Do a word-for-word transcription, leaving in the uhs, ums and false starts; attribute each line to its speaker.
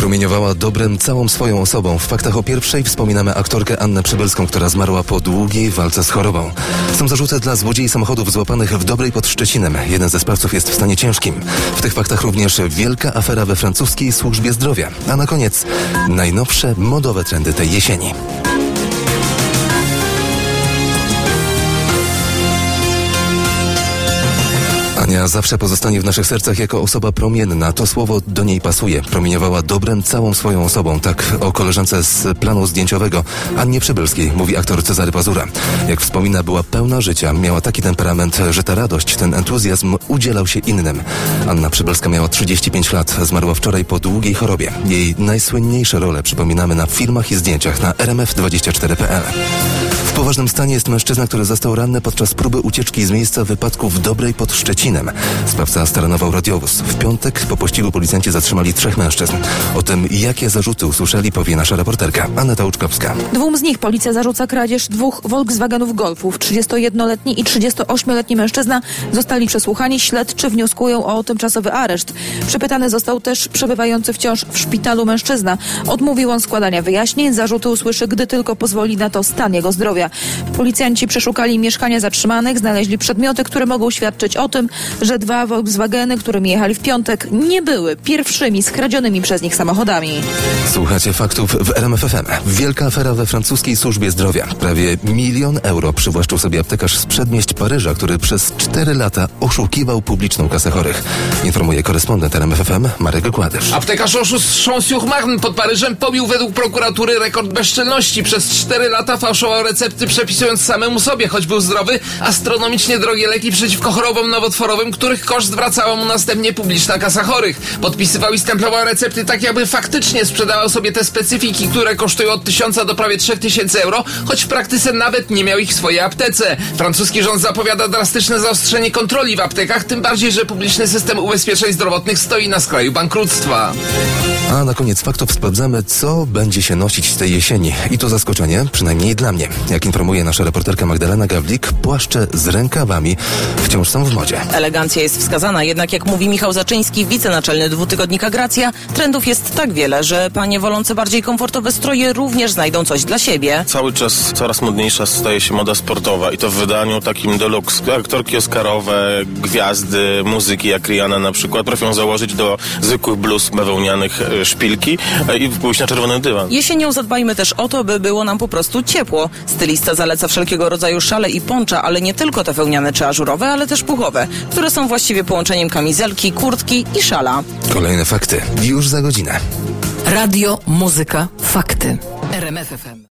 Speaker 1: Promieniowała dobrem całą swoją osobą. W faktach o pierwszej wspominamy aktorkę Annę Przybylską, która zmarła po długiej walce z chorobą. Są zarzuty dla złodziei samochodów złapanych w Dobrej pod Szczecinem. Jeden ze sprawców jest w stanie ciężkim. W tych faktach również wielka afera we francuskiej służbie zdrowia. A na koniec najnowsze modowe trendy tej jesieni. Ania zawsze pozostanie w naszych sercach jako osoba promienna. To słowo do niej pasuje. Promieniowała dobrem całą swoją osobą. Tak o koleżance z planu zdjęciowego Annie Przybylskiej mówi aktor Cezary Pazura. Jak wspomina, była pełna życia. Miała taki temperament, że ta radość, ten entuzjazm udzielał się innym. Anna Przybylska miała trzydzieści pięć lat. Zmarła wczoraj po długiej chorobie. Jej najsłynniejsze role przypominamy na filmach i zdjęciach na r m f dwadzieścia cztery kropka p l. W poważnym stanie jest mężczyzna, który został ranny podczas próby ucieczki z miejsca wypadku w Dobrej pod Szczecinem. Sprawca staranował radiowóz. W piątek po pościgu policjanci zatrzymali trzech mężczyzn. O tym, jakie zarzuty usłyszeli, powie nasza reporterka Aneta Łuczkowska.
Speaker 2: Dwóm z nich policja zarzuca kradzież dwóch Volkswagenów Golfów. trzydziestojednoletni i trzydziestoośmioletni mężczyzna zostali przesłuchani. Śledczy wnioskują o tymczasowy areszt. Przepytany został też przebywający wciąż w szpitalu mężczyzna. Odmówił on składania wyjaśnień. Zarzuty usłyszy, gdy tylko pozwoli na to stan jego zdrowia. Policjanci przeszukali mieszkania zatrzymanych, znaleźli przedmioty, które mogą świadczyć o tym, że dwa Volkswageny, którymi jechali w piątek, nie były pierwszymi skradzionymi przez nich samochodami.
Speaker 1: Słuchacie faktów w R M F F M. Wielka afera we francuskiej służbie zdrowia. Prawie milion euro przywłaszczył sobie aptekarz z przedmieść Paryża, który przez cztery lata oszukiwał publiczną kasę chorych. Informuje korespondent R M F F M Marek Gładysz.
Speaker 3: Aptekarz oszust Champs-sur-Marne pod Paryżem pobił według prokuratury rekord bezczelności. Przez cztery lata fałszował recepty, przepisując samemu sobie, choć był zdrowy, astronomicznie drogie leki przeciwko chorobom nowotworowym, których koszt zwracała mu następnie publiczna kasa chorych. Podpisywał i stemplował recepty tak, jakby faktycznie sprzedawał sobie te specyfiki, które kosztują od tysiąca do prawie trzech tysięcy euro, choć w praktyce nawet nie miał ich w swojej aptece. Francuski rząd zapowiada drastyczne zaostrzenie kontroli w aptekach, tym bardziej, że publiczny system ubezpieczeń zdrowotnych stoi na skraju bankructwa.
Speaker 1: A na koniec faktów sprawdzamy, co będzie się nosić tej jesieni. I to zaskoczenie, przynajmniej dla mnie. Jak informuje nasza reporterka Magdalena Gawlik, płaszcze z rękawami wciąż są w modzie.
Speaker 4: Elegancja jest wskazana, jednak jak mówi Michał Zaczyński, wicenaczelny dwutygodnika Gracja, trendów jest tak wiele, że panie wolące bardziej komfortowe stroje również znajdą coś dla siebie.
Speaker 5: Cały czas coraz modniejsza staje się moda sportowa i to w wydaniu takim deluxe. Aktorki oscarowe, gwiazdy muzyki jak Rihanna na przykład potrafią założyć do zwykłych bluz bawełnianych szpilki i pójść na czerwony dywan.
Speaker 4: Jesienią zadbajmy też o to, by było nam po prostu ciepło. Stylista zaleca wszelkiego rodzaju szale i poncza, ale nie tylko te wełniane czy ażurowe, ale też puchowe, które są właściwie połączeniem kamizelki, kurtki i szala.
Speaker 1: Kolejne fakty już za godzinę.
Speaker 6: Radio, muzyka, fakty. R M F F M.